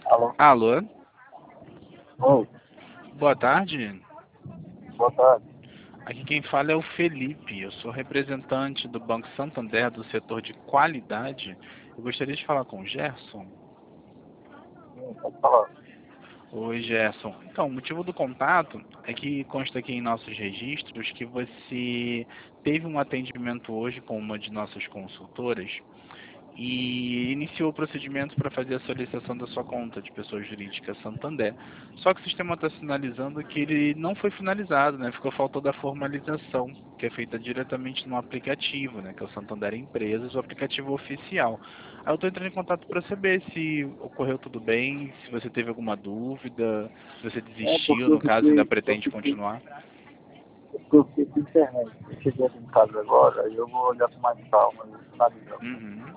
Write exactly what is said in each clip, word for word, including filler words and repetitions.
Alô? Alô, Oi, boa tarde. boa tarde. Aqui quem fala é o Felipe. Eu sou representante do Banco Santander do setor de qualidade. Eu gostaria de falar com o Gerson. Sim, pode falar. Oi, Gerson. Então, o motivo do contato é que consta aqui em nossos registros que você teve um atendimento hoje com uma de nossas consultoras e iniciou o procedimento para fazer a solicitação da sua conta de pessoa jurídica Santander. Só que o sistema está sinalizando que ele não foi finalizado, né? Ficou faltando a formalização, que é feita diretamente no aplicativo, né? Que é o Santander Empresas, o aplicativo oficial. Aí eu estou entrando em contato para saber se ocorreu tudo bem, se você teve alguma dúvida, se você É desistiu, porque eu no caso, ainda fiquei, eu pretende fiquei, continuar. porque eu fiquei sem internet. Eu cheguei aqui em casa agora, aí eu vou olhar com mais calma e finalizar. Uhum.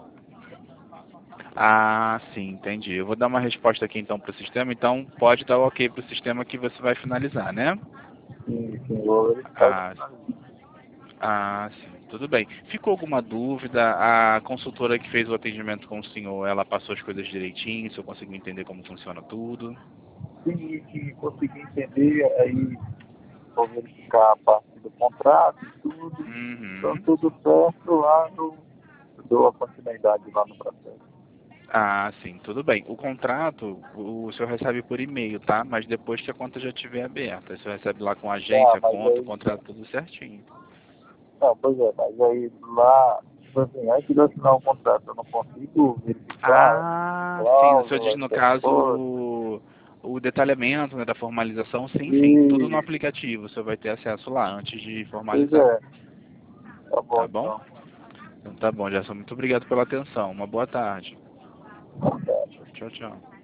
Ah, sim, entendi. Eu vou dar uma resposta aqui então para o sistema, então pode dar o ok para o sistema que você vai finalizar, né? Sim, sim, vou verificar e vou Ah, finalizar. ah, sim, tudo bem. Ficou alguma dúvida? A consultora que fez o atendimento com o senhor, ela passou as coisas direitinho, se eu conseguiu entender como funciona tudo? Sim, que consegui entender, aí vou verificar a parte do contrato e tudo. Então Uhum. tudo certo lá, eu dou a continuidade lá no processo. Ah, sim, tudo bem. O contrato, o senhor recebe por e-mail, tá? Mas depois que a conta já estiver aberta. O senhor recebe lá com a Tá, agência, a mas conta, o aí, contrato, tudo certinho. não, pois é, mas aí lá, tipo assim, antes de eu assinar o contrato, eu não consigo verificar Ah, sim, o senhor diz cláusulas, no essas caso coisas. o, o detalhamento, né, da formalização, sim, sim, tudo no E, aplicativo, o senhor vai ter acesso lá antes de pois formalizar, é, tá bom tá bom? então. Então tá bom, Gerson, muito obrigado pela atenção, uma boa tarde. Tá certo. Tchau, tchau.